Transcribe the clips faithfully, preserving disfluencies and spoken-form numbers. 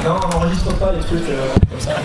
Non, on n'enregistre pas les trucs euh, comme ça.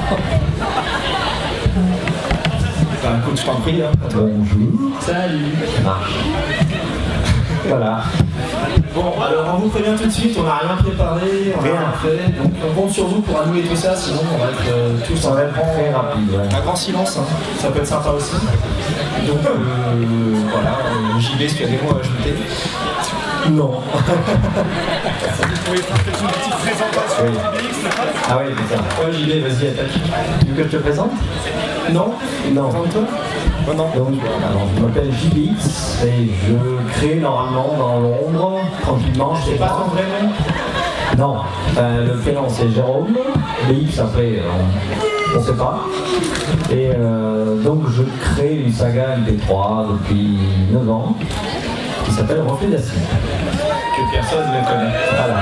Bah écoute, je t'en prie. Hein. Bonjour. Salut. Ça marche. Voilà. Bon, alors on vous prévient tout de suite, on n'a rien préparé, on n'a rien fait, donc on compte sur vous pour annuler tout ça, sinon on va être euh, tous Ça en va être très rapide. Ouais. un grand silence, hein. Ça peut être sympa aussi. Donc euh, voilà, euh, J B, si tu as des mots à ajouter. Non. Vous pouvez faire peut-être une petite présentation Oui. du X, c'est ça ? Ah oui, c'est ça. Ouais, J B, vas-y, attaque. Tu veux que je te présente? Non Non. Présente-toi. Oh non. Donc, alors, je m'appelle J B X et je crée normalement dans l'ombre, tranquillement. Je sais C'est pas pas. ton vrai nom? Non. Euh, le prénom c'est Jérôme. B X après, on ne sait pas. Et euh, donc je crée une saga M P trois depuis neuf ans qui s'appelle Reflet d'acide. Que personne ne connaît. Voilà.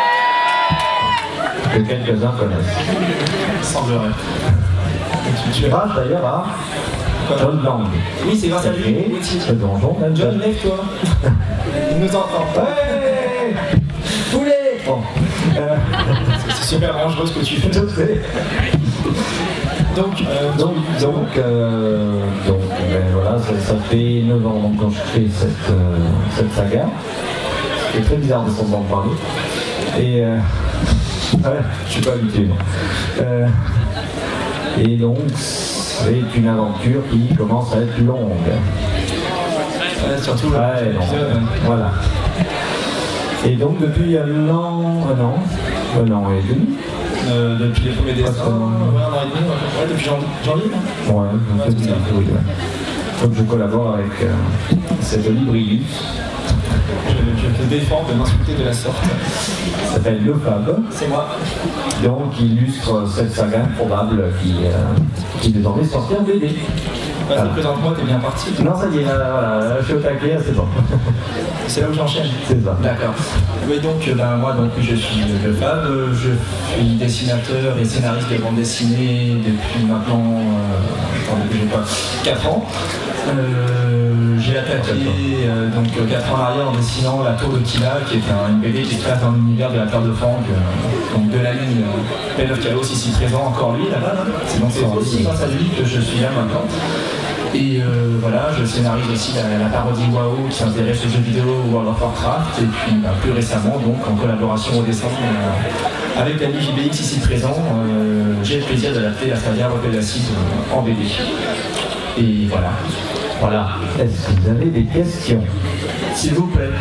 Que quelques-uns connaissent. Semblerait. Grâce d'ailleurs à John Lang. Oui, c'est grâce à lui. Et ce donjon même. John, lève-toi. Il nous entend. Ouais. Poulet. Bon. Euh, C'est super dangereux ce que tu fais. je sais. Donc, euh, Donc, donc, euh, donc ben voilà, ça, ça fait neuf ans donc, quand je fais cette, euh, cette saga. C'est très bizarre de s'entendre parler. Et euh, ouais, je suis pas habitué. moi. Euh, et donc, c'est une aventure qui commence à être longue. ouais, surtout le Ouais, épisode. non. Voilà. Et donc, depuis un an, un an, un an et demi. Euh, depuis les premiers dessins, Pas seulement. ouais, un an et demi, ouais, ouais, depuis janvier, janvier non Ouais, un peu c'est ça. oui, ouais. Donc, je collabore avec euh, cette Librius. je, je te défends de m'insulter de la sorte. Qui s'appelle Le Fab, C'est moi. donc qui illustre cette saga improbable qui, euh, qui est désormais sortie en B D. Vas-y, Voilà. présente-moi, t'es bien parti. Non, ça y est, là, voilà, je suis au taquet, c'est bon. C'est là où j'enchaîne. C'est ça. D'accord. Oui, donc euh, ben, moi donc, je suis le Fab, euh, je suis dessinateur et scénariste de bande dessinée depuis maintenant, euh, attends, depuis j'ai pas, quatre ans. Euh, j'ai attaqué euh, donc quatre ans en arrière en dessinant La Tour de Kila, qui est un, une B D qui traite un univers de la Terre de Franck, euh, donc de la ligne euh, Pen of Chaos ici présent, encore lui là-bas. Là. C'est donc c'est aussi grâce à lui que je suis là maintenant. Et euh, voilà, je scénarise aussi la, la parodie WoW qui s'intéresse aux jeux vidéo World of Warcraft. Et puis bah, plus récemment, donc en collaboration au dessin euh, avec l'ami J B X ici présent, euh, j'ai le plaisir d'adapter la saga Reflet d'acide euh, en B D. Et voilà. Voilà. Est-ce que vous avez des questions? S'il vous plaît.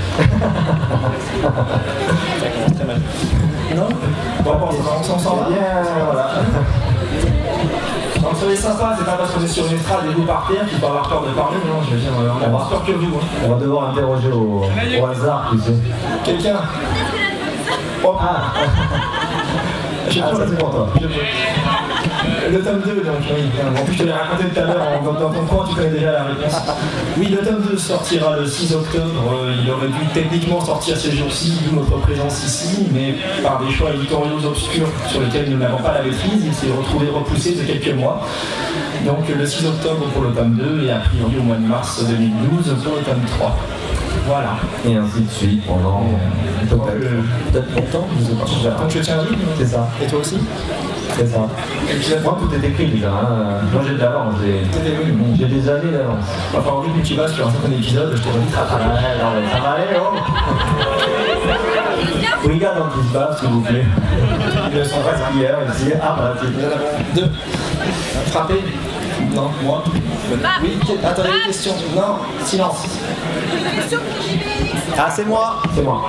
Très mal. Non Bon, bon, on s'en sort Eh bien, voilà. Donc soyez sympa, c'est pas parce qu'on est sur une estrade et vous par terre qu'il faut avoir peur de parler, non, je veux dire, on a moins peur que vous. Hein. On va devoir interroger au, au hasard, tu sais. Quelqu'un Oh, Ah, je ah ça c'est pour toi. Je peux. Le tome deux, donc oui. En plus, je te l'ai raconté tout à l'heure, dans, dans ton coin, tu connais déjà la réponse. Oui, le tome deux sortira le six octobre. Euh, il aurait dû techniquement sortir ces jours-ci, d'où notre présence ici, mais par des choix éditoriaux obscurs sur lesquels nous n'avons pas la maîtrise, il s'est retrouvé repoussé de quelques mois. Donc le six octobre pour le tome deux et a priori au mois de mars deux mille douze pour le tome trois. Voilà. Et ainsi de suite pendant Euh, peut-être euh, peut-être longtemps, je sais pas. Donc je tiens à dire, C'est ça, et toi aussi c'est ça. Moi tout est écrit déjà. Hein. Moi j'ai de l'avance, j'ai j'ai des années d'avance. Enfin, au rythme où tu vas sur un certain épisode, je te redis. Ah, ouais, non, mais ça va aller, oh. Regarde dans qui se bat, s'il vous plaît. Ils sont Parce qu'hier, ici, ah bah, c'est Nous en avons deux. Frapper Non, moi Oui, attendez, des questions. Non, silence. Ah, c'est moi. C'est moi.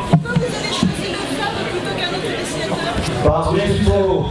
Pas bien trop.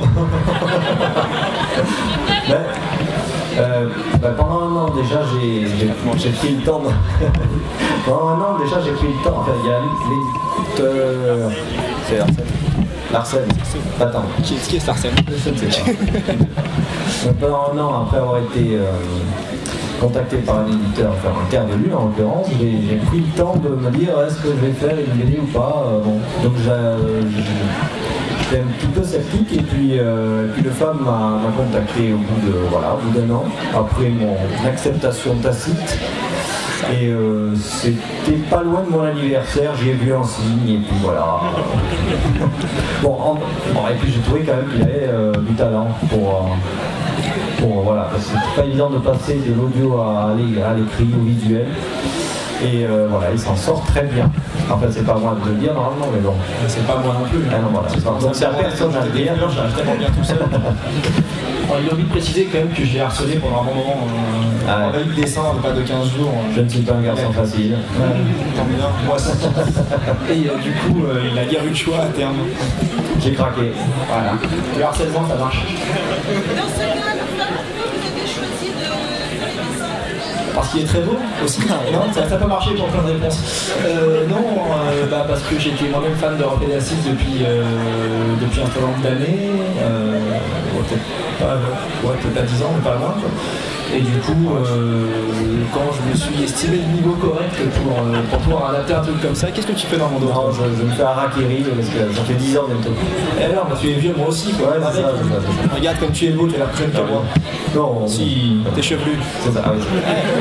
Ben, euh, ben, pendant un an déjà, j'ai j'ai pris le temps. De... pendant un an déjà, j'ai pris le temps. Enfin, il y a l'éditeur. C'est Arsène. Arsène. Attends. Qui est, qui est cet Arsène? Je ne sais pas. Donc, pendant un an, après avoir été euh, contacté par un éditeur, enfin intervenu en l'occurrence, j'ai j'ai pris le temps de me dire est-ce que je vais faire une B D ou pas. Euh, bon. Donc j'étais un petit peu sceptique et puis, euh, et puis le Fab m'a contacté au bout de voilà, au bout d'un an, après mon acceptation tacite. Et euh, c'était pas loin de mon anniversaire, j'y ai vu un signe et puis voilà. Bon, en, bon, et puis j'ai trouvé quand même qu'il avait euh, du talent pour, euh, pour voilà, parce que c'est pas évident de passer de l'audio à, à l'écrit, au visuel. Et euh, voilà, il s'en sort très bien. En fait, c'est pas moi de le dire normalement, mais bon. C'est pas moi non plus. Ah non, voilà. C'est donc c'est à personne à le dire. J'arrive tellement bien tout seul. Alors, il a envie de préciser quand même que j'ai harcelé pendant un bon moment. Euh, ah ouais. Avec des dessins, pas de quinze jours. Je ne suis pas un garçon ouais. facile. Ouais, tant bien. Moi, ça. Et euh, du coup, euh, il a guère eu le choix à terme. J'ai craqué. Voilà. Le harcèlement, ça marche. Dans ce cas, pourquoi vous avez choisi de faire les dessins ? Parce qu'il est très beau aussi. Non, ça n'a pas marché pour plein de réponses. Euh, non, euh, bah, parce que j'étais moi-même fan de rock et d'acide depuis, euh, depuis un certain nombre d'années. Euh, ouais, peut-être pas, ouais, peut-être pas dix ans, mais pas loin. Quoi. Et du coup, euh, quand je me suis estimé le niveau correct pour, euh, pour pouvoir adapter un truc comme ça, qu'est-ce que tu fais dans mon dos? Non, je, je me fais un harakiri parce que ça fait dix ans bientôt. Et alors, bah, tu es vieux, moi aussi, quoi. Ouais, c'est ça, c'est ça. Regarde comme tu es beau, tu es la plus jeune que moi. Non, si, t'es chevelu. C'est ça, ah, oui.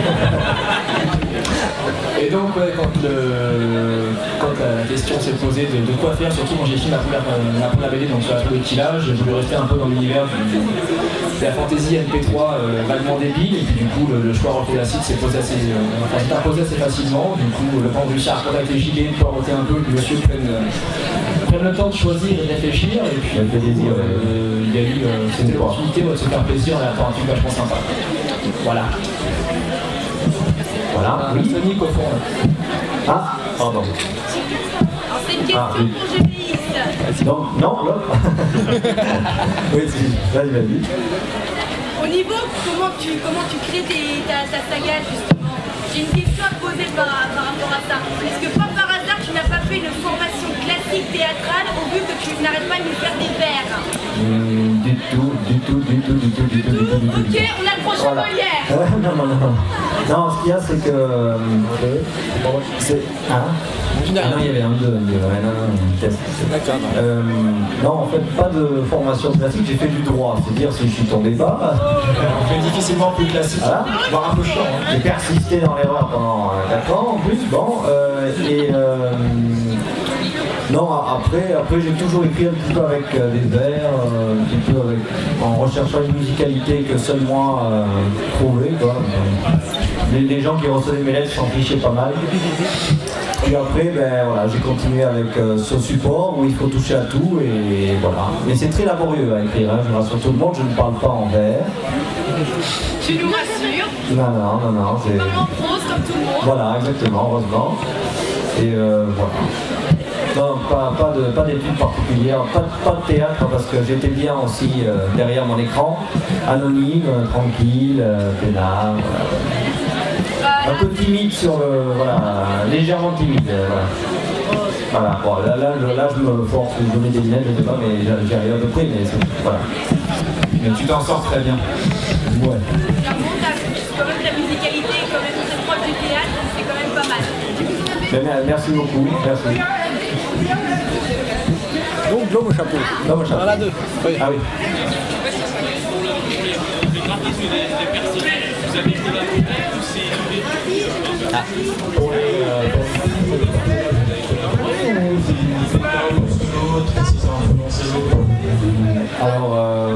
Et donc, ouais, quand, le, quand la question s'est posée de, de quoi faire, surtout quand j'ai fini ma première, ma première B D, donc sur la tour de Killa, j'ai voulu rester un peu dans l'univers de la fantasy M P trois euh, vaguement débile, et puis du coup, le, le choix rock et d'acide s'est posé assez, euh, enfin, s'est imposé assez facilement. Du coup, le temps de réussir à contacter J D, de pouvoir voter un peu, que monsieur prenne, euh, prenne le temps de choisir et de réfléchir, et puis fait plaisir, euh, il y a eu euh, cette opportunité de se faire plaisir en attendant un truc vachement sympa. Voilà. Voilà, oui. Sonic au fond. Ah, pardon. Alors c'est une question ah, oui. pour G B X. Non, non, l'autre. Oui, si, vas-y, vas-y. Au niveau, comment tu, comment tu crées tes, ta, ta saga justement? J'ai une question à te poser par, par rapport à ça. Est-ce que pas par hasard tu n'as pas fait une formation classique théâtrale au vu que tu n'arrêtes pas de nous faire des vers? Mmh, du tout, du tout, du tout, du tout, du tout, du tout, du tout. Ok, on a le prochain voilà. Molière. Euh, non, non, non. Non, ce qu'il y a, c'est que... Euh, c'est... Hein ah non, il y avait un deux, un deux. Ouais, non, non, test. D'accord. Euh, non, en fait, pas de formation classique, j'ai fait du droit. C'est-à-dire, si je suis tombé pas... On fait difficilement plus classique, voilà. voire un peu chiant. Hein. J'ai persisté dans l'erreur pendant quatre ans, en plus, bon. Euh, et... Euh, non, après, après j'ai toujours écrit un petit peu avec euh, des vers, euh, un petit peu avec, en recherchant une musicalité que seul moi euh, trouvais, quoi. Les, les gens qui recevaient mes lettres s'en fichaient pas mal. Puis après, ben, voilà, j'ai continué avec euh, ce support où il faut toucher à tout et voilà. Mais c'est très laborieux à écrire, hein, je rassure tout le monde, je ne parle pas en vers. Tu nous rassures. Non, non, non, non. Tu parles en prose comme tout le monde. Voilà, exactement, heureusement. Et euh, voilà. Non, pas, pas, de, pas d'études particulières, pas, pas de théâtre parce que j'étais bien aussi euh, derrière mon écran, anonyme, euh, tranquille, euh, peinard, voilà. Un peu timide sur le... voilà, légèrement timide, euh, voilà. Voilà, bon, là, là, je, là je me force de donner des lunettes, je sais pas, mais j'y arrive à peu près, mais c'est... voilà. Mais tu t'en sors très bien. Ouais. C'est un bon taf, quand même la musicalité, quand même très proche du théâtre, c'est quand même pas mal. Mais, merci beaucoup, merci. Donc, l'homme au chapeau. L'homme au chapeau. On en a deux. Oui. Ah oui. Ah. Pour les, euh, Alors, euh,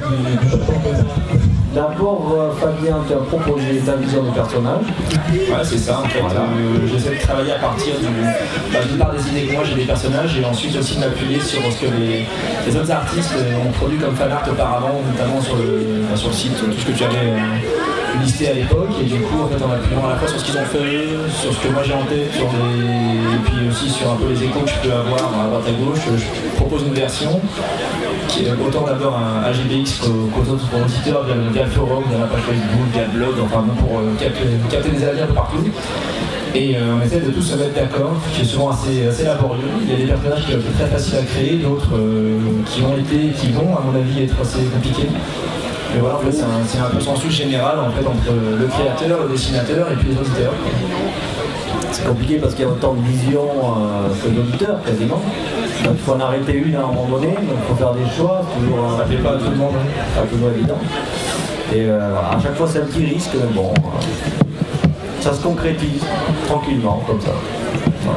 d'abord, euh, Fabien, tu as proposé ta vision du personnage. Ouais, c'est ça, en fait. Voilà. Euh, j'essaie de travailler à partir du, bah, d'une part des idées que moi j'ai des personnages et ensuite aussi de m'appuyer sur ce que les, les autres artistes ont produit comme fan art auparavant, notamment sur le, bah, sur le site, tout ce que tu avais euh, listé à l'époque. Et du coup, en fait, en appuyant à la fois sur ce qu'ils ont fait, sur ce que moi j'ai en tête, sur les, et puis aussi sur un peu les échos que je peux avoir à droite à gauche, je propose une version qui est autant d'abord un A G B X qu'aux autres auditeurs via, via le forum, via la page Facebook, via le blog, enfin bon, pour euh, capter, capter des avis un peu partout. Et euh, on essaie de tous se mettre d'accord, qui est souvent assez, assez laborieux. Il y a des personnages qui ont été très faciles à créer, d'autres euh, qui ont été, qui vont à mon avis être assez compliqués. Mais voilà, en fait, c'est un, c'est un consensus général en fait, entre le créateur, le dessinateur et puis les auditeurs. C'est compliqué parce qu'il y a autant de visions euh, que d'auditeurs quasiment. Donc il faut en arrêter une à un moment donné, donc il faut faire des choix, toujours, euh, Ça ne fait pas à tout le monde. Pas toujours évident. Et euh, voilà, à chaque fois c'est un petit risque, mais bon. Euh, ça se concrétise tranquillement, comme ça. Voilà.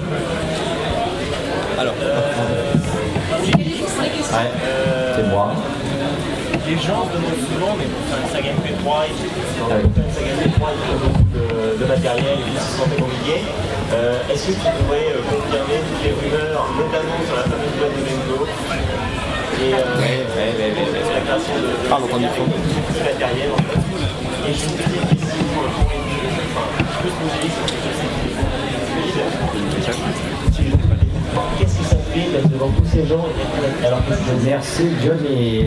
Alors, ouais, c'est moi. Les gens se demandent souvent, mais pour faire une saga M P trois, il faut faire une saga M P trois, il faut beaucoup de, de matériel et de système immobilier. Euh, Est-ce que tu pourrais euh, confirmer toutes les rumeurs, notamment sur la fameuse boîte de Benzo et euh, ouais, ouais, ouais, ouais, sur la création de, de, Pardon, de, de, de, de petit matériel en fait. Et je me dis une question pour aider, enfin, je peux te poser sur ce sujet. Qu'est-ce que ça fait d'être devant tous ces gens alors que je Merci Johnny.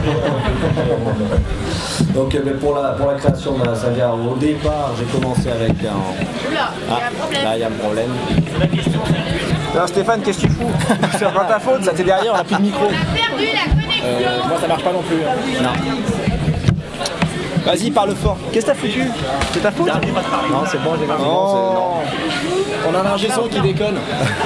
Donc euh, pour, la, pour la création de la saga, au départ j'ai commencé avec un... Oula, il y a un problème. Là il y a un problème. La question c'est... non, Stéphane, qu'est-ce que tu fous? C'est pas ta faute, ça t'es derrière, on a plus de micro. On a perdu la connexion. Euh, moi ça marche pas non plus. Hein. Non. Vas-y, parle fort. Qu'est-ce que t'as foutu? C'est ta faute? Non c'est bon, j'ai Non, non. On a un ingé son qui déconne.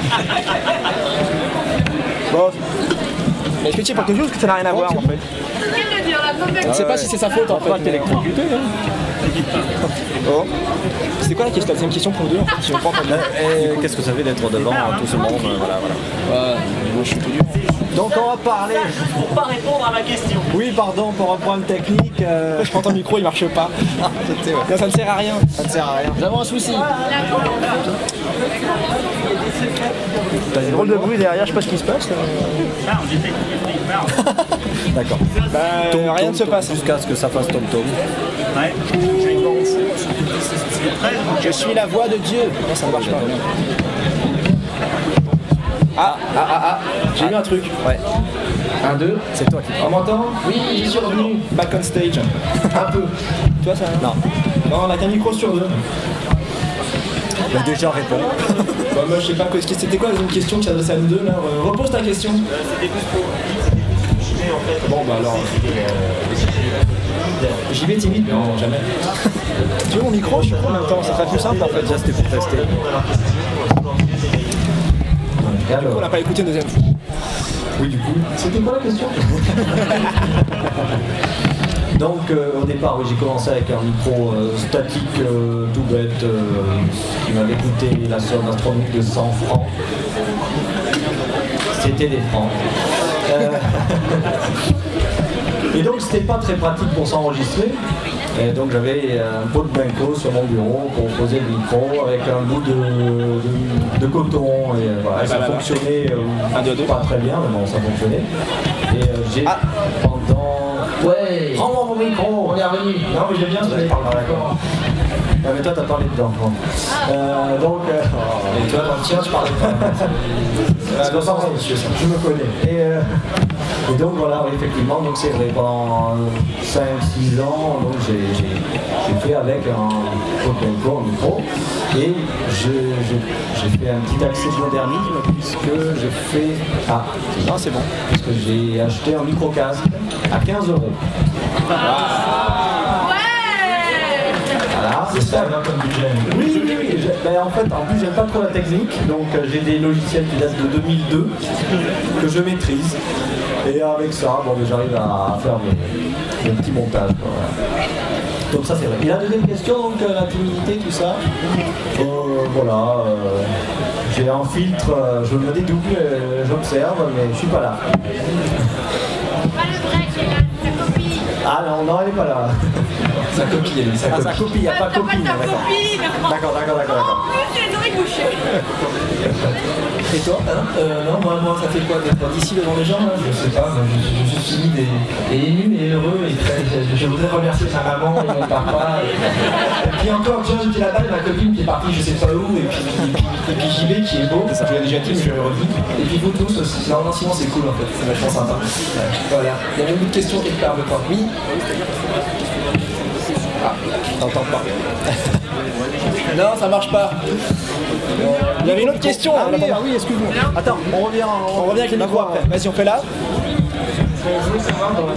Bon. Mais est-ce que tu sais pas quelque chose que ça n'a rien à voir en fait? Qu'est-ce que dire la On ne mauvaise? sait pas si c'est sa faute en fait. T'es électrocuté hein. Oh. C'est quoi la question? C'est une question pour nous deux en fait. Si on prend pas de... Qu'est-ce que ça fait d'être devant tout ce monde? Voilà, voilà. Ouais, moi je suis tout dur. Donc on va parler. Pour pas répondre à ma question. Oui pardon pour un problème technique. Euh... Je prends ton micro, il marche pas. Non, ça ne sert à rien. Ça ne sert à rien. Nous avons un souci. T'as des Drôle de bruit derrière, je sais pas ce qui se passe. D'accord. Bah, Tom, rien tom, ne se tom, passe. Jusqu'à ce que ça fasse tom tom. Ouais. Je suis la voix de Dieu. Non, ça ne marche pas. Ah, ah, ah, ah. J'ai eu un truc. Ouais. Un, deux. C'est toi qui On m'entend? Oui, j'y suis revenu. Back on stage. Un peu. Tu vois ça? Non. Non, on a qu'un micro sur deux. Bah déjà réponds. Bah, moi je sais pas, quoi- c'était quoi une question qui s'adressait à nous deux là? Euh, Repose ta question. C'était plus pour J V en fait. Bon bah alors. J'y vais timide, non, jamais. Tu veux mon micro? Je suis con en même temps, ça serait plus simple en fait. Déjà c'était pour tester. Du coup, on n'a pas écouté une deuxième fois. Oui du coup. C'était quoi la question? Donc euh, au départ oui, j'ai commencé avec un micro euh, statique euh, tout bête euh, qui m'avait coûté la somme astronomique de cent francs. C'était des francs. Euh, Et donc c'était pas très pratique pour s'enregistrer. Et donc j'avais un pot de Benko sur mon bureau pour poser le micro avec un bout de, de, de coton et euh, voilà, et ça fonctionnait euh, Un, deux, deux. pas très bien, mais bon ça fonctionnait. Et euh, j'ai Ah. pendant... Ouais, Rends-moi mon micro. on est revenu. Non, mais j'ai bien Ouais, fait. d'accord. Ah, mais toi t'as parlé dedans. Bon. Euh, donc... euh, Et toi, dans le tien, tu parlais pas. C'est pour ça que je me connais. Et, euh, et donc voilà, oui, effectivement, donc c'est vrai, pendant cinq six ans, donc j'ai, j'ai, j'ai fait avec un Benko, un micro, et je, je, j'ai fait un petit accès de modernisme puisque j'ai fait... Ah, Non, c'est bon. puisque j'ai acheté un micro-casque à quinze euros. Ouais. Voilà. C'est ça, là, comme budget. Oui, oui, oui. j'ai- ben, en fait, en plus, j'aime pas trop la technique, donc euh, j'ai des logiciels qui datent de deux mille deux que je maîtrise. Et avec ça, bon, ben, j'arrive à faire mes, mes petits montages. quoi, voilà. Donc ça, c'est vrai. Et la deuxième question, donc euh, la timidité, tout ça. Euh, voilà. euh, j'ai un filtre, euh, je me dédouble, euh, j'observe, mais je suis pas là. Pas le break, c'est là, ta copie. Ah non, non, elle est pas là. Sa copie, elle est sa Ah, copie. sa copie, il n'y a pas de T'as copie. pas ta d'accord. copie, d'accord. D'accord, d'accord, d'accord, d'accord. En plus, les oreilles bouchées. Et toi? Hein euh, non, moi, moi, ça fait quoi d'être d'ici devant les gens là? Je sais pas, moi, je, je, je suis timide et, et ému et heureux et très, je, je voudrais remercier ma maman et mon papa. Et, et puis encore, tu vois, j'étais là-bas et ma copine qui est partie je sais pas où et puis, et puis, et puis J B qui est beau, ça je l'ai déjà dit mais je le redis. Et puis vous tous aussi. Non, non, sinon c'est cool en fait, c'est vachement sympa. Ouais, voilà. Il y avait une autre question quelque part, je crois. Oui. Ah, t'entends pas. Non, ça marche pas. Il y avait une autre question. Ah hein, oui, attends. ah oui, excuse-moi. Attends, on revient. On revient avec le micro après. Vas-y, on fait là. Je voulais savoir dans la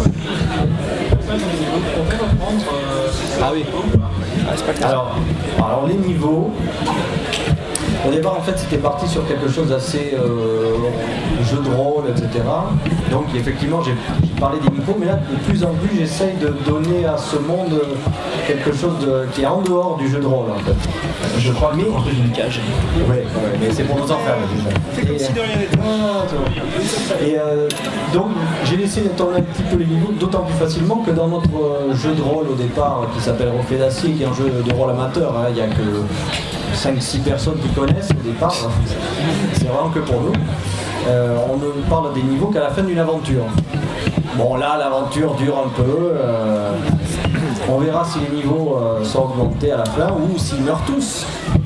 on peut reprendre. Ah oui. Ah, c'est pas clair. Alors, alors les niveaux, Au départ, en fait, c'était parti sur quelque chose d'assez euh, jeu de rôle, et cetera. Donc, effectivement, j'ai parlé des micros, mais là, de plus en plus, j'essaye de donner à ce monde quelque chose de, qui est en dehors du jeu de rôle, en fait. Je crois mais construire une cage. Oui, ouais, mais c'est pour nous enfermer déjà. C'est comme si de rien n'était. Et euh, donc j'ai laissé tomber un petit peu les niveaux, d'autant plus facilement que dans notre euh, jeu de rôle au départ, qui s'appelle Reflet d'Acier, qui est un jeu de rôle amateur, hein, il n'y a que cinq six personnes qui connaissent au départ, c'est vraiment que pour nous. Euh, on ne parle des niveaux qu'à la fin d'une aventure. Bon là l'aventure dure un peu, euh, on verra si les niveaux euh, sont augmentés à la fin ou s'ils meurent tous.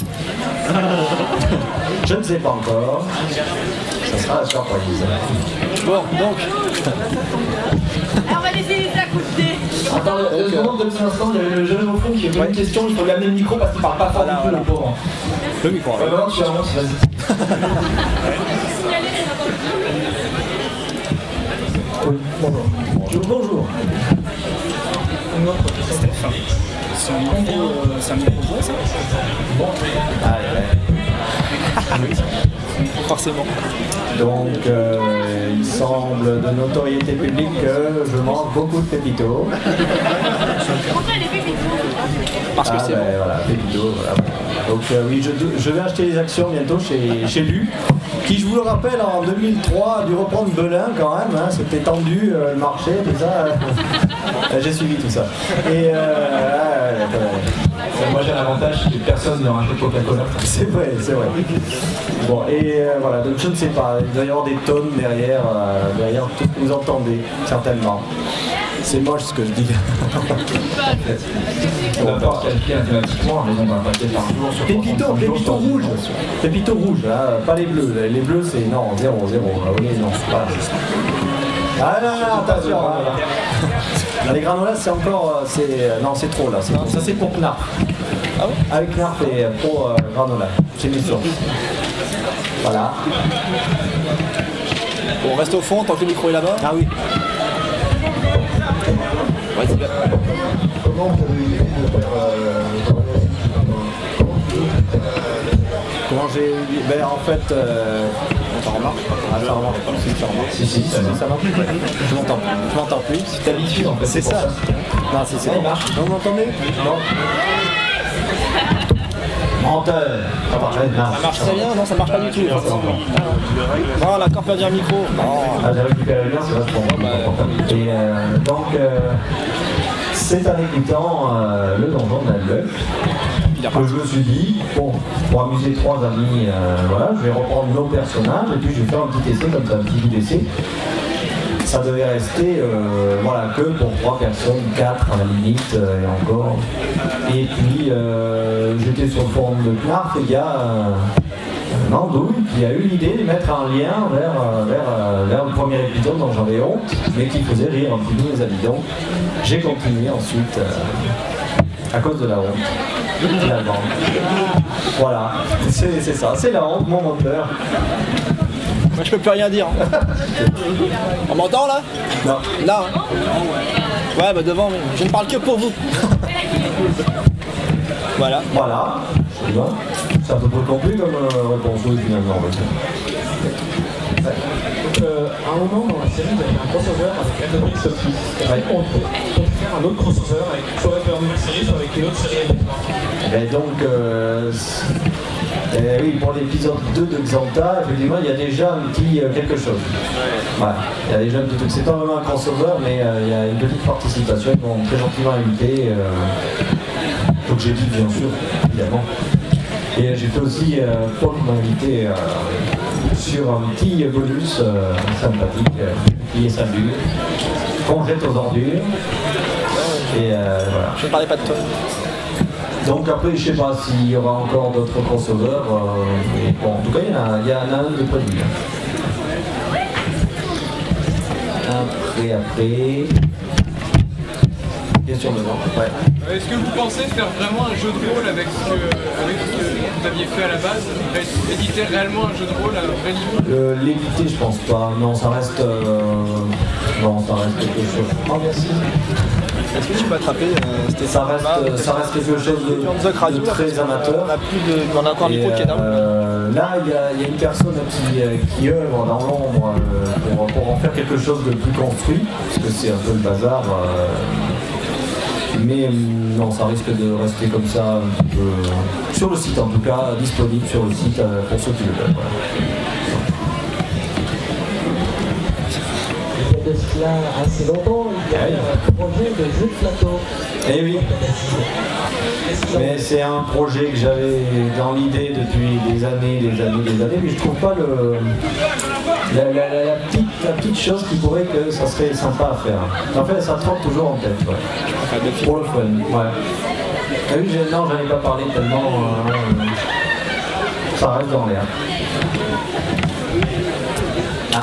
Je ne sais pas encore. Ça sera la surprise. Bon, donc. Alors on va laisser les accoucher. Attends, euh, je demande deux petits instants, il y avait le jeune au fond qui avait Ouais. une question, il faut lui amener le micro parce qu'il parle pas fort Voilà, du tout, voilà. le pauvre. Le micro. Ouais, maintenant tu avances, vas-y. Oui, bonjour. Bonjour. Bonjour. Stéphane. C'est un micro, euh, c'est un micro bois, ça? Ah, ouais. Forcément. Donc, euh, il semble de notoriété publique que je mange beaucoup de pépitos. Pourquoi les pépitos? Parce que Ah, c'est ben, bon. voilà, pépitos, voilà. Donc, euh, oui, je, je vais acheter les actions bientôt chez, chez Lu, qui, je vous le rappelle, en deux mille trois, a dû reprendre Belin quand même. Hein, c'était tendu, euh, le marché, tout ça. Euh, J'ai suivi tout ça. Et. Euh, ouais, ouais, ouais. Moi j'ai l'avantage que personne ne rachète Coca-Cola. C'est vrai, c'est vrai. Bon, et euh, voilà, donc je ne sais pas, il doit y avoir des tonnes derrière, euh, derrière tout ce que vous entendez, certainement. C'est moche ce que je dis. On va pouvoir se calculer mathématiquement en raison d'un paquet par jour sur Pépito, soixante jours, pépito sur- rouge. Pépito rouge, hein, pas les bleus. Les bleus, c'est non, zéro, zéro. Ah oui, non, c'est pas. Ah non, non, attention. Hein. Les granolas, c'est encore. euh, c'est, euh, non, c'est trop là. c'est trop. Ça, c'est pour Knarf. Ah bon? Avec Knarf et euh, pour euh, granola. C'est mis sur. Voilà. Bon, on reste au fond tant que le micro est là-bas. Ah oui. Ouais, c'est bien. Comment vous avez eu l'idée de faire euh, Comment j'ai eu. Ben en fait. Euh... Ça remarque Ah, ça remarque pas. Si, ça remarque. Si, si, ça marche. Ça marche. Je m'entends plus. Je m'entends plus. Tu t'habitues en fait. C'est pour ça. Non, c'est c'est Ouais, bon. il marche. Non, vous m'entendez Non. Menteur. Ça marche. Ça marche très bien, non, ça marche pas du tout. Non, on a encore perdu un micro. Non. Ah, j'ai récupéré bien, c'est vachement bon. Et euh, donc, euh, c'est en écoutant euh, le donjon de la Bluff que je me suis dit, bon, pour amuser trois amis, euh, voilà, je vais reprendre nos personnages et puis je vais faire un petit essai comme ça, un petit bout d'essai. Ça devait rester, euh, voilà, que pour trois personnes, quatre à la limite, euh, et encore. Et puis, euh, j'étais sur le forum de Knarf et il y a euh, un andouille qui a eu l'idée de mettre un lien vers, euh, vers, euh, vers le premier épisode dont j'avais honte, mais qui faisait rire un petit peu les amis. Donc, j'ai continué ensuite euh, à cause de la honte. Finalement. Voilà, c'est c'est ça, c'est la honte, mon moteur. Moi, je peux plus rien dire. On m'entend là? Non. Là, hein. Ouais, bah devant, mais je ne parle que pour vous. Voilà. Voilà, c'est bien. C'est un peu peu complet comme euh, réponse, oui, finalement. on va dire. Donc, euh, à un moment dans la série, il y avait un crossover avec Anthony Sophie. Ouais. On peut faire un autre crossover avec soit avec la nouvelle série, soit avec une autre série. Et donc, euh, euh, oui, pour l'épisode deux de Xanta, effectivement, il y a déjà un petit euh, quelque chose. Ouais, il y a déjà un petit truc. C'est pas vraiment un crossover, mais euh, il y a une petite participation. Ils m'ont très gentiment invité. Euh, donc j'ai dit, bien sûr, évidemment. Et j'ai fait aussi, euh, Paul m'a invité euh, sur un petit bonus euh, sympathique, euh, qui est salut, qu'on jette aux ordures. Et euh, voilà. Je ne parlais pas de toi. Donc après, je sais pas s'il y aura encore d'autres crossovers. Euh, mais bon, en tout cas, il y en a, il y en a un de prévu. Après, après. Question de vent. Ouais. Euh, Est-ce que vous pensez faire vraiment un jeu de rôle avec ce que, avec ce que vous aviez fait à la base? Ré- Éditer réellement un jeu de rôle à un vrai niveau? Euh, L'éditer, je pense pas. Non, ça reste. Euh... bon, ça reste quelque chose. Oh, merci. Est-ce que tu peux attraper euh, ça, reste, ça reste quelque chose de, de très amateur. On a, plus de, on a encore un micro qui est euh, là, il y, y a une personne qui, qui œuvre dans l'ombre euh, pour, pour en faire quelque chose de plus construit, parce que c'est un peu le bazar. Euh, mais non, ça risque de rester comme ça un petit peu, sur le site en tout cas, disponible sur le site euh, pour ceux qui le veulent. Voilà. De cela assez longtemps, il y a un projet de jeu de plateau. Eh oui. Mais c'est un projet que j'avais dans l'idée depuis des années, des années, des années, mais je trouve pas le, la, la, la, la, petite, la petite chose qui pourrait que ça serait sympa à faire. En fait, ça trotte toujours en tête, ouais. Pour le fun, ouais. Ah oui, non, j'en ai pas parlé tellement, euh, ça reste dans l'air. Ah.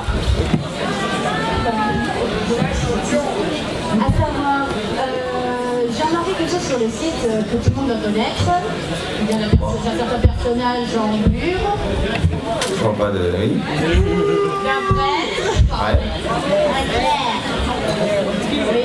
À savoir, euh, j'ai remarqué quelque chose sur le site euh, que tout le monde doit connaître. Il y a un certain personnage en mur. Je vois pas de... Oui. Un prêtre. Ouais. Un clerc. Oui,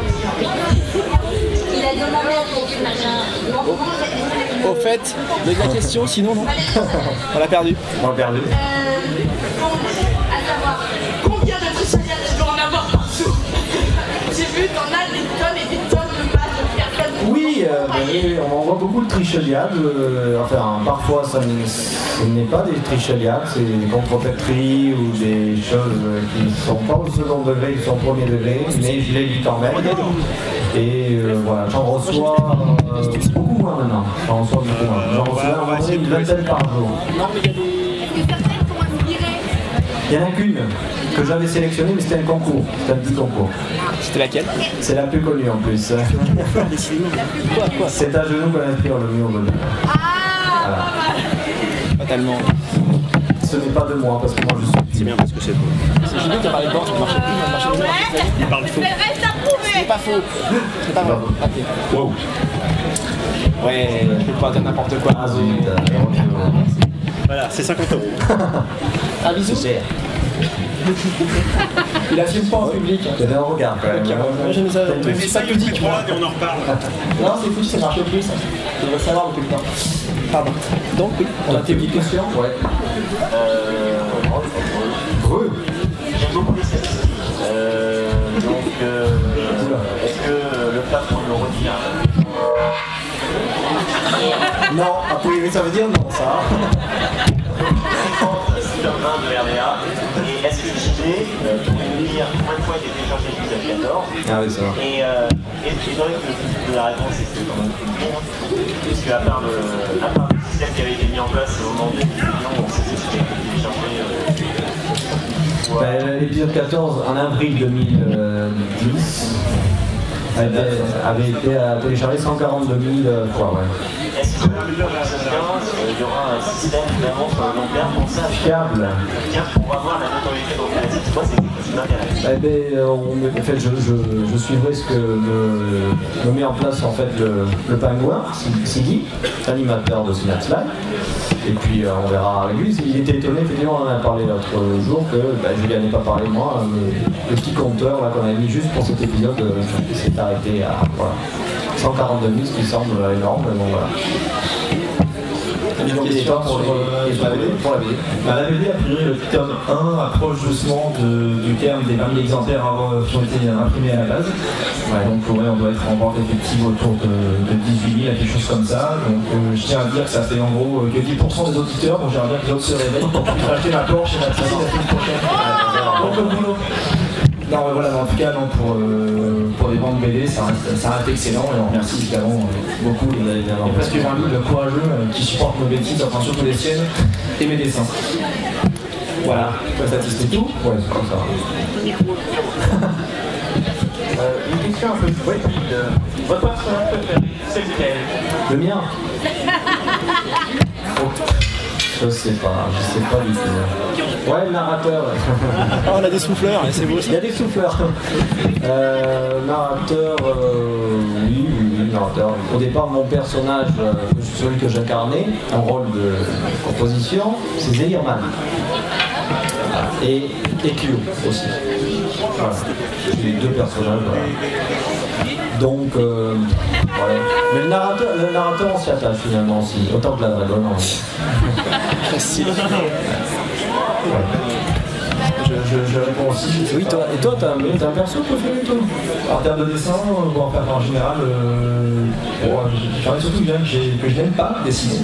il a demandé à quelque machin. Au fait, de la question, sinon non. On l'a perdu. On l'a perdu. Euh, donc, à savoir, combien de tricholiades tu dois en avoir partout? J'ai vu, t'en as des tonnes et des tonnes de pages de personnes. Oui, euh, ben, oui, on voit beaucoup de tricheliades. Euh, enfin, parfois, ça n'est pas des tricheliades, c'est des contrefaiteries ou des choses qui ne sont pas au second degré, qui sont au premier degré, mais je les lis quand même. Et euh, voilà, j'en reçois euh, beaucoup moins maintenant. J'en reçois beaucoup moins. J'en reçois en moyenne une vingtaine par jour. Non, mais il y a des... Est-ce que certaines t'ont inspiré? Il y en a qu'une que j'avais sélectionnée, mais c'était un concours. C'était un petit concours. C'était laquelle? C'est la plus connue en plus. Quoi, quoi? C'est à genoux qu'on inspire le mur de Ah, voilà. Pas tellement. Ce n'est pas de moi, parce que moi je suis... C'est bien parce que c'est beau. C'est Julien qui a parlé de bord, qui ne marchait plus, il marchait plus. Il parle faux. Reste à prouver. C'est pas faux. C'est pas vrai. Ok. Wow. Ouais, je peux pas dire n'importe quoi. Ah zut, Voilà, c'est cinquante euros. Un bisou. Il affirme pas en public. Il y avait un regard quand même. Je ne sais pas. Mais ça, il est moi et on en reparle. Non, c'est fou, ça marche plus. Ça. Je dois savoir depuis le temps. Pardon. Donc, oui, on a tes petites questions. Ouais. Euh. Heureux. J'aime beaucoup les statistiques. Euh. Donc, euh, est-ce que le pape on le redire? Non, après, mais ça veut dire non, ça. Super vingt de R D A. Et est-ce que J D pourrait nous dire combien de fois il a téléchargé l'épisode quatorze? Ah oui, ça va. Et, euh, et, et dans les la réponse, c'est quand même plus bon. Parce qu'à part, le, à part le système qui avait été mis en place au moment de l'émission, on sait que c'était téléchargé. Euh, ouais. Ben, l'épisode quatorze, en avril deux mille dix, avait, avait été téléchargé cent quarante-deux mille fois. Ouais. Est-ce que le quinze, il y aura un système vraiment sur le long terme pour ça fiable pour avoir la notoriété dans le site? Moi, c'est quelque chose qui m'intéresse. Eh ben, on, en fait, je, je, je suivrai ce que me, me met en place en fait le, le pingouin, Sidi, animateur de Synapse Live. Et puis euh, on verra avec lui. Il était étonné, effectivement, on en a parlé l'autre jour que ben, je lui en ai pas parlé moi, mais le petit compteur là, qu'on a mis juste pour cet épisode euh, s'est arrêté à voilà, cent quarante-deux mille, ce qui semble énorme, mais bon voilà. Une question pour, euh, pour la B D. Pour la B D. Bah, la B D, a priori, le tome un approche doucement de, du terme des vingt mille exemplaires qui ont été imprimés à la base. Ouais, donc ouais, on doit être en vente effective autour de, de dix-huit mille, quelque chose comme ça. Donc euh, je tiens à dire que ça fait en gros que dix pour cent des auditeurs, donc j'aimerais bien que les autres se réveillent pour acheter ma Porsche et ma Tati la semaine prochaine. Donc le boulot. Non, mais voilà, en tout cas, non, pour, euh, pour les bandes B D, ça reste, ça reste excellent et on remercie évidemment euh, beaucoup les, les presque vingt mille courageux euh, qui supportent nos bêtises, enfin surtout les siennes et mes dessins. Voilà, ça c'est tout. Ouais, c'est comme ça. euh, une question un peu plus rapide. Votre personnage préféré, c'est lequel? Le mien. Oh. Je sais pas, je sais pas du tout. Ouais, le narrateur. Ah, on a des souffleurs, c'est beau. Il y a des souffleurs. Euh, narrateur, euh, oui, oui, oui, narrateur. Au départ, mon personnage, euh, celui que j'incarnais, en rôle de composition, c'est Zehirman. Et, et Kyo aussi. Voilà. Les deux personnages. Voilà. Donc, euh, voilà. Mais le narrateur, le narrateur on s'y attache finalement aussi, autant que la dragonne. Facile. Ouais. Je, je, je réponds aussi. Oui, toi, et toi, t'as un, t'as un perso préféré, toi? En termes de dessin, bon, enfin, en général, euh, bon, j'aimerais surtout bien que, que je n'aime pas dessiner.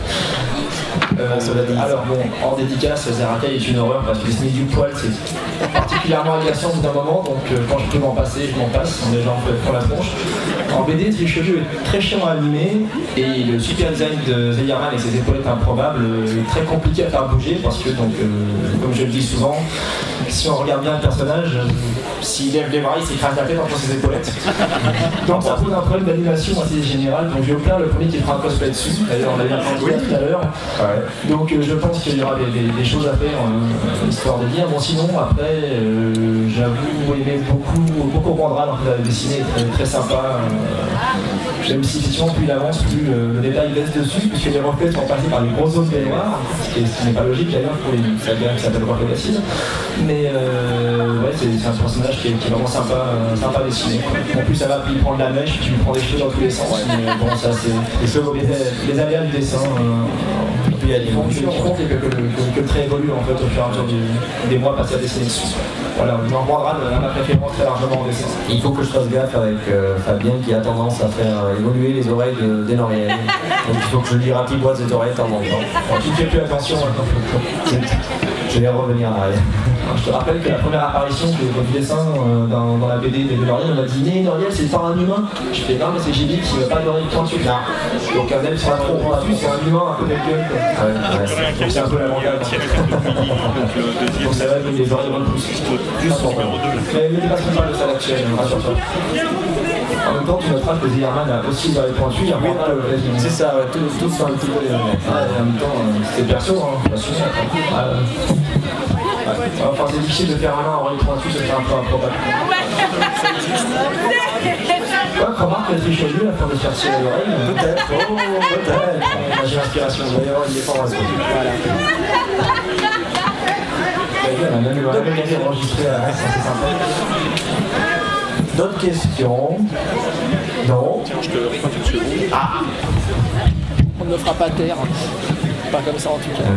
Euh, alors bon, en dédicace, Zeratel est une horreur parce que dessiner du poil c'est particulièrement agaçant au bout d'un moment, donc euh, quand je peux m'en passer, je m'en passe, les gens font la tronche. En B D, Trichelieu est très chiant à animer et le super design de Zeyerman et ses épaulettes improbables est très compliqué à faire bouger parce que, donc, euh, comme je le dis souvent, si on regarde bien le personnage, euh, s'il lève les bras, il s'écrase la tête entre ses épaulettes. Donc ça pose un problème d'animation assez général, donc j'ai aucun le premier qui fera un cosplay dessus, d'ailleurs on l'a bien entendu tout à l'heure. Ouais. Donc euh, je pense qu'il y aura des, des, des choses à faire, euh, histoire de dire. Bon sinon après, euh, j'avoue aimer beaucoup, beaucoup Randral, le dessiné est très, très sympa. Euh, J'aime si effectivement plus il avance, plus euh, le détail baisse dessus, puisque les reflets sont passés par les grosses zones baignoires, ce qui n'est pas logique d'ailleurs pour les sagas qui s'appellent reflets d'acide. Mais euh, ouais, c'est un personnage qui est, qui est vraiment sympa, euh, sympa à dessiner. En plus ça va, puis il prend de la mèche, tu lui prends des cheveux dans tous les sens. Mais bon ça c'est les, les aléas du dessin. Euh, puis il y a des fonctions compte et que, que, que, que le trait évolue en fait au fur et à mesure du, des mois passés à dessiner dessus. Voilà, on en reprendra ma préférence très largement en dessin. Il faut que je fasse gaffe avec euh, Fabien qui a tendance à faire euh, évoluer les oreilles des Noriel. Donc il faut que je lui rapiboise les oreilles de temps en temps. Tu ne fais plus attention maintenant. Je vais revenir en arrière. Je te rappelle que la première apparition de votre dessin euh, dans, dans la B D de Noriel, on m'a dit né Noriel c'est pas un humain. Je fais non mais c'est J B qui ne veut pas d'oreille trente-huit. Non. Donc un même sur la trompe là-dessus, c'est un humain un peu tel gueule. Ah ouais, ouais. Donc c'est un peu la bancale. Donc c'est vrai que les oreilles vont plus. Mais ne dépasse pas le stade actuel, rassure-toi. En même temps, tu noteras que Zeyerman a aussi des oreilles pointues, il y a moins de résine. C'est ça, ouais, tous, tous sont un petit peu les mêmes. Ah, en même temps, c'était perso, hein, je m'assume. Ah, ouais. Enfin, c'est difficile de faire un an en oreille pointue, ça fait un peu improbable. Ouais, remarque que Trichelieu, à force de faire tirer l'oreille, peut-être, oh, peut-être. J'ai l'inspiration, il va y avoir une déformation. Voilà. On a même gagné enregistré à Reims, c'est sympa. D'autres questions? Non? Ah. On ne fera pas taire. Pas comme ça en tout cas.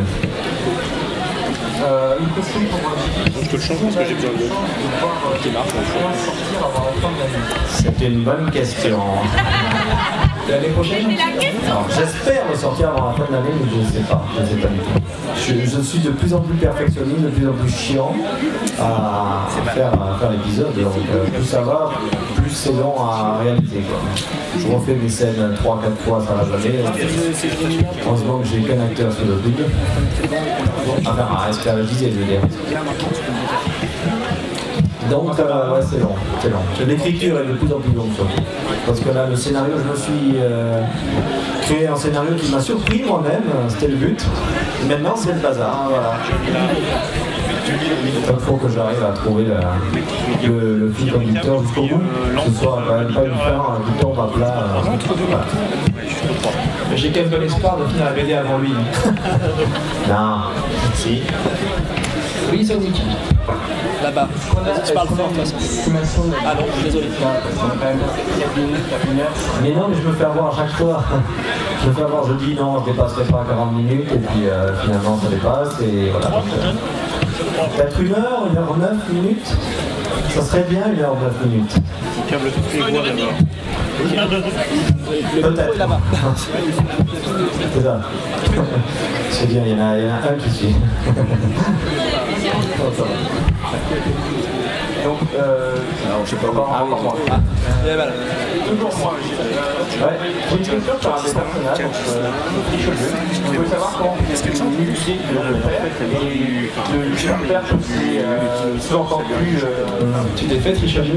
Euh, une question pour moi. Je peux le changer parce que j'ai besoin de qui marche. C'était une bonne question. L'année prochaine? Alors, j'espère le sortir avant la fin de l'année, mais je ne sais pas. Je ne sais pas du tout. Je, je suis de plus en plus perfectionniste, de plus en plus chiant à, à faire, à faire l'épisode. Donc, euh, plus ça va, plus c'est long à réaliser. Quoi. Je refais mes scènes trois quatre fois, ça va jamais. Heureusement que j'ai qu'un acteur sur le double. Enfin, à esclavagiser, je veux dire. Donc, euh, ouais, c'est long, c'est long. L'écriture est de plus en plus longue surtout. Parce que là, le scénario, je me suis euh, créé un scénario qui m'a surpris moi-même, c'était le but. Maintenant, c'est le bazar, voilà. Il faut que j'arrive à trouver la, le, le fil conducteur jusqu'au bout, que ce soit quand même pas une fin qui tombe à plat. Euh, voilà. J'ai quand même bon espoir de finir la B D avant lui. Non. Si. Oui, Sonic. Là-bas. Tu parles fort, de toute façon. Ah non, désolé. Mais non, mais je me fais avoir à chaque fois. Je me fais avoir, je dis non, je dépasserai pas quarante minutes, et puis euh, finalement ça dépasse, et voilà. Peut-être une heure, une heure neuf minutes. Ça serait bien une heure neuf minutes. Câble toutes les voies là-bas. Peut-être. Là-bas. C'est ça. C'est bien, il y en a, il y en a un qui suit. Donc, euh, alors, je sais pas encore, encore moi. Ah. Et voilà. Toujours moi. Ouais, j'ai une question sur un des personnages, donc euh, Trichelieu. Je voulais savoir comment est-ce que tu musique de le faire et de lui faire faire tout ce qui est encore plus. Tu t'es fait Trichelieu?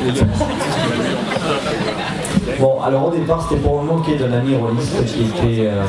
Bon, alors au départ, c'était pour me manquer d'un ami rôliste qui était euh,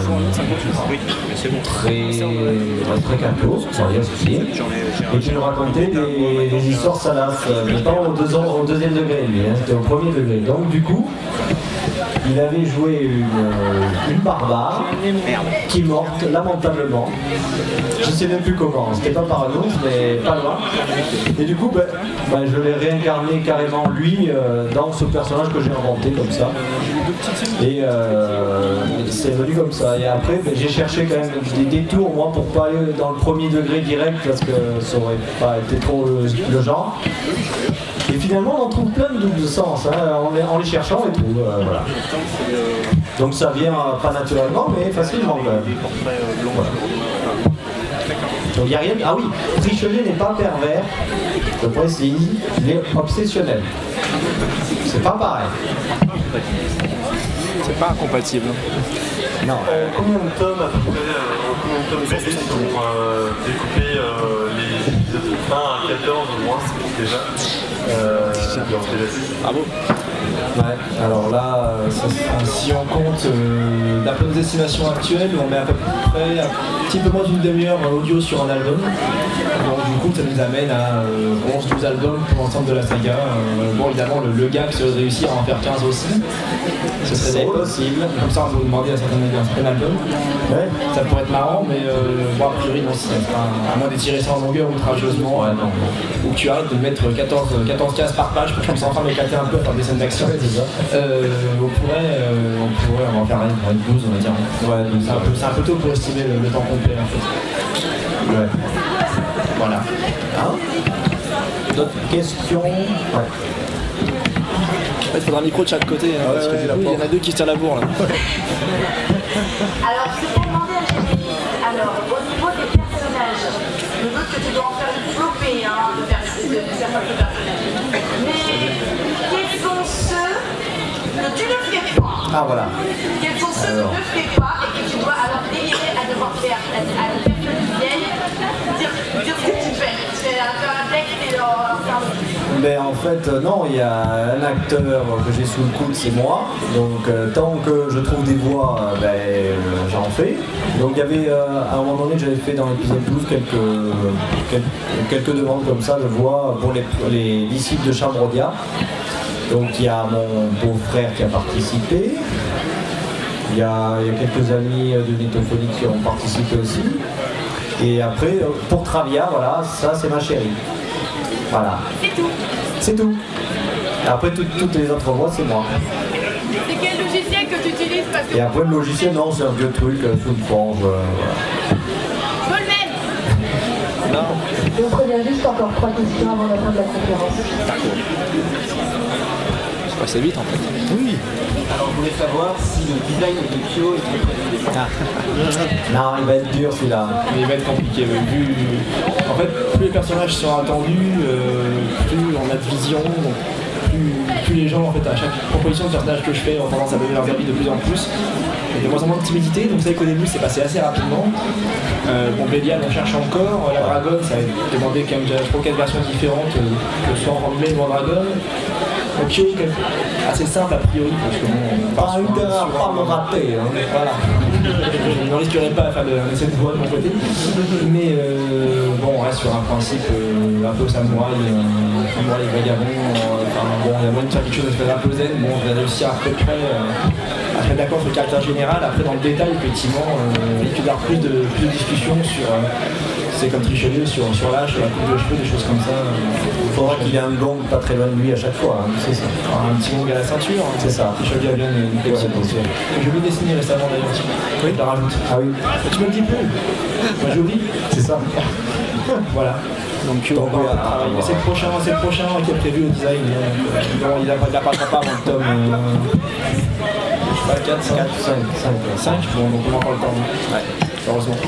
très, très capot, on va dire ceci, et qui nous racontait des, des histoires salaces, mais pas au, deux ans, au deuxième degré, lui, hein, c'était au premier degré. Donc du coup, il avait joué une, euh, une barbare qui est morte lamentablement. Je sais même plus comment, c'était pas par annonce, mais pas loin. Et du coup, ben, ben, je l'ai réincarné carrément lui euh, dans ce personnage que j'ai inventé comme ça. Et euh, c'est venu comme ça. Et après, ben, j'ai cherché quand même des détours, moi, pour pas aller dans le premier degré direct, parce que ça aurait pas été trop le, le genre. Et finalement, on en trouve plein de doubles sens, hein, en, les, en les cherchant et tout. Euh, voilà. Donc ça vient euh, pas naturellement, mais facilement quand même. Voilà. Donc il n'y a rien. Ah oui, Richelieu n'est pas pervers, je précise, il est obsessionnel. C'est pas pareil. C'est pas incompatible. Non. Euh, combien de tomes à peu près, euh, combien de tomes bébés pour euh, découper euh, les épisodes un à quatorze au moins déjà euh, Bravo. Ouais, alors là, euh, ça, si on compte euh, d'après nos estimations actuelles, on met à peu près un petit peu moins d'une demi-heure audio sur un album. Donc du coup, ça nous amène à euh, onze douze albums pour l'ensemble de la saga. Euh, bon, évidemment, le, le gag serait de réussir à en faire quinze aussi. Ce serait possible. Comme ça, on va vous demander un certain, un certain album. Ouais. Ça pourrait être marrant, mais euh, bon, a priori, non, si, à moins d'étirer ça en longueur outrageusement. Ouais, non, non. Ou que tu arrêtes de mettre quatorze cases par page pour que je puisse enfin m'éclater un peu à faire des scènes d'action. Euh, on pourrait, euh, on pourrait on va en faire une douze, on va dire. Ouais, c'est un peu, c'est un peu tôt pour estimer le, le temps complet en fait. Ouais. Voilà. Hein? D'autres questions? Ouais. En fait, il faudra un micro de chaque côté, hein, parce que du coup, il y en a deux qui se tirent la bourre là. Alors, c'est pour demander à Jérémy, alors, au niveau des personnages, je veux que tu dois en faire une flopée, hein, de, pers de certains personnages. Mais, quels sont ceux que tu ne ferais pas? Ah, voilà. Quels sont ceux alors. que tu ne ferais pas et que tu dois alors délirer à devoir faire à, à la personne vieille, dire, dire ce que tu fais? Tu fais faire un texte et leur faire le... Ben en fait euh, non, il y a un acteur que j'ai sous le coude, c'est moi. Donc euh, tant que je trouve des voix, euh, ben euh, j'en fais. Donc il y avait euh, à un moment donné, j'avais fait dans l'épisode douze quelques, quelques, quelques demandes comme ça de voix pour les, les disciples de Chambrodia. Donc il y a mon beau-frère qui a participé. Il y a, il y a quelques amis de Netophonie qui ont participé aussi. Et après, pour Travia, voilà, ça c'est ma chérie. Voilà. C'est tout. C'est tout. Et après, tout, toutes les autres voix, c'est moi. C'est quel logiciel que tu utilises parce que... Et après, le logiciel, non, c'est un vieux truc euh, sous le forge. Euh, voilà. Je veux le même. Non. Et on prévient juste encore trois questions avant la fin de la conférence. C'est passé vite en fait. Oui. Alors, je voulais savoir si le design de Kyo est prévu. Ah. Non, il va être dur celui-là. Mais il va être compliqué. Vu... En fait, plus les personnages sont attendus, euh, plus on a de vision. Donc plus, plus les gens, en fait, à chaque proposition de personnage que je fais, ont tendance à donner leur avis de plus en plus. Il y a de moins en moins de timidité, donc vous savez qu'au début c'est passé assez rapidement. Euh, bon, Bélial on cherche encore, la Dragonne ça a demandé quand même déjà trois quatre versions différentes, euh, que ce soit en Randley ou en Dragonne. Donc Kyo assez simple a priori, parce que bon, on part sur un, pas me rater. Hein. Voilà. Je ne risquerai pas à faire un essai de voix de mon côté. Mais euh, bon, on reste sur un principe euh, un peu samouraï, euh, samouraï vagabond. Euh, enfin bon, il y a moyen de faire quelque chose de faire un peu zen. Bon, on va réussir à peu près euh, à se mettre d'accord sur le caractère général. Après, dans le détail, effectivement, euh, il y a plus de, plus de discussions sur. Euh, c'est comme Richelieu sur, sur l'âge, sur la coupe de cheveux, des choses comme ça. Il faudra qu'il ait un gong pas très loin de lui à chaque fois, hein, c'est ça. Alors, un petit gong à la ceinture, hein. C'est ça. Richelieu a bien une petite ouais, j'ai oublié de dessiner récemment d'ailleurs, oui, je la rajoute. Ah oui. Tu me le dis plus. Moi j'oublie. C'est ça. Voilà. Donc, Donc on va travailler. Ah, c'est le prochain, c'est le prochain qui est prévu au design. Donc, il n'apparaîtra pas avant le tome. Euh, je sais pas, quatre, cinq, cinq. Bon, donc on a encore le temps. Ouais, heureusement.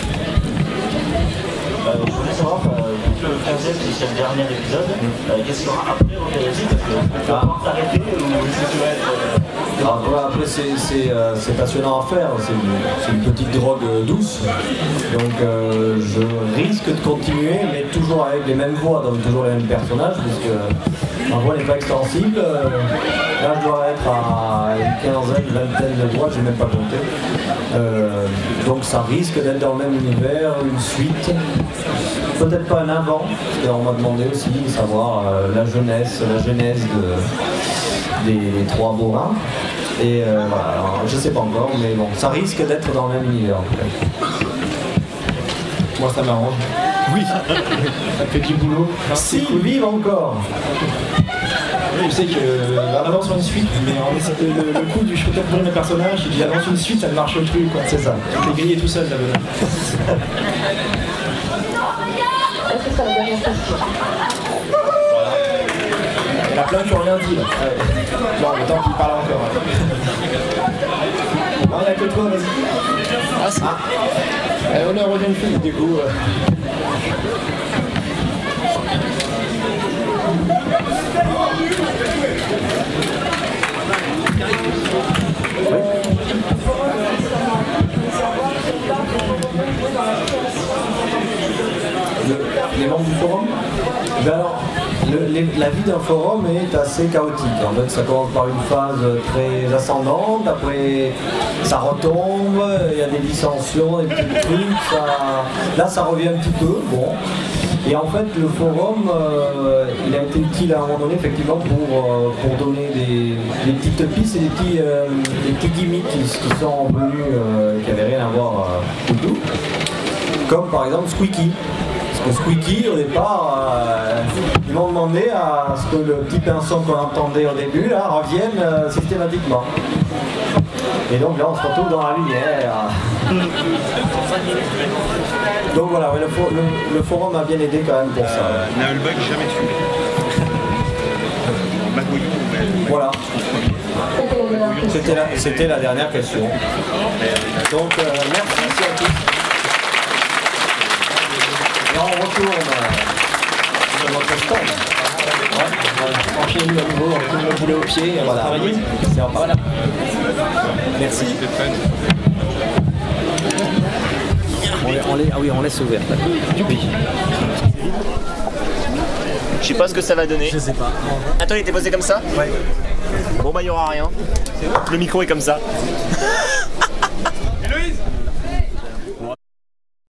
Euh, je voulais savoir, euh, vu que le quinzième c'est le dernier épisode, euh, qu'est-ce qu'il y aura après Rotérésie? Parce que tu vas pouvoir t'arrêter ou est-ce que tu vas être. Euh... Alors, voilà, après c'est euh, passionnant à faire, c'est une, une petite drogue euh, douce. Donc euh, je risque de continuer, mais toujours avec les mêmes voix, donc toujours les mêmes personnages, parce que ma voix n'est pas extensible. Euh, là je dois être à une quinzaine, vingtaine de voix, je n'ai même pas compté. Euh, donc ça risque d'être dans le même univers, une suite. Peut-être pas un avant, parce qu'on m'a demandé aussi de savoir euh, la jeunesse, la genèse de, des, des trois Borins. Et euh, voilà, alors, je sais pas encore, mais bon, ça risque d'être dans le même univers en tout cas. Moi ça m'arrange. Oui. Ça fait du boulot. S'ils vivent encore. Oui, je sais qu'on avance sur une suite, mais on essaie de, le, le coup du shooter pour mes personnages, et puis j'avance une suite, ça ne marche plus, quoi. C'est ça. Je l'ai grillé tout seul, là, bonhomme. Est-ce que c'est la dernière question? Il y en a plein qui n'ont rien dit, là. Ouais. Bon, mais tant qu'il parle encore. Hein. Non, il n'y a que toi, vas-y. Ah, c'est... Ah. Euh, honneur aux jeunes filles, du coup. Euh... Le, les membres du forum ben alors, le, les, la vie d'un forum est assez chaotique. En fait, ça commence par une phase très ascendante, après ça retombe, il y a des dissensions, des petits trucs, ça, là ça revient un petit peu, bon. Et en fait, le forum, euh, il a été utile à un moment donné, effectivement, pour, euh, pour donner des, des petites pistes et des petits, euh, des petits gimmicks qui, qui sont venus, euh, qui n'avaient rien à voir euh, du tout. Comme par exemple Squeaky. Parce que Squeaky, au départ, euh, ils m'ont demandé à ce que le petit pinceau qu'on entendait au début là, revienne euh, systématiquement. Et donc là, on se retrouve dans la lumière. Donc voilà, ouais, le, for le, le forum a bien aidé quand même pour ça. Euh, Naulbug, jamais tué. Magouillou, mais... Voilà. C'était la, c'était la dernière question. Donc euh, merci à tous. Et on retourne sur notre stand. Ouais, enchaîne à nouveau, on tourne le boulet au pied, on va travailler. C'est en voilà. Merci. On, on les, ah oui, on laisse ouvert. Oui. Je sais pas ce que ça va donner. Je sais pas. Attends, il était posé comme ça? Ouais. Bon bah il y aura rien. Le micro est comme ça.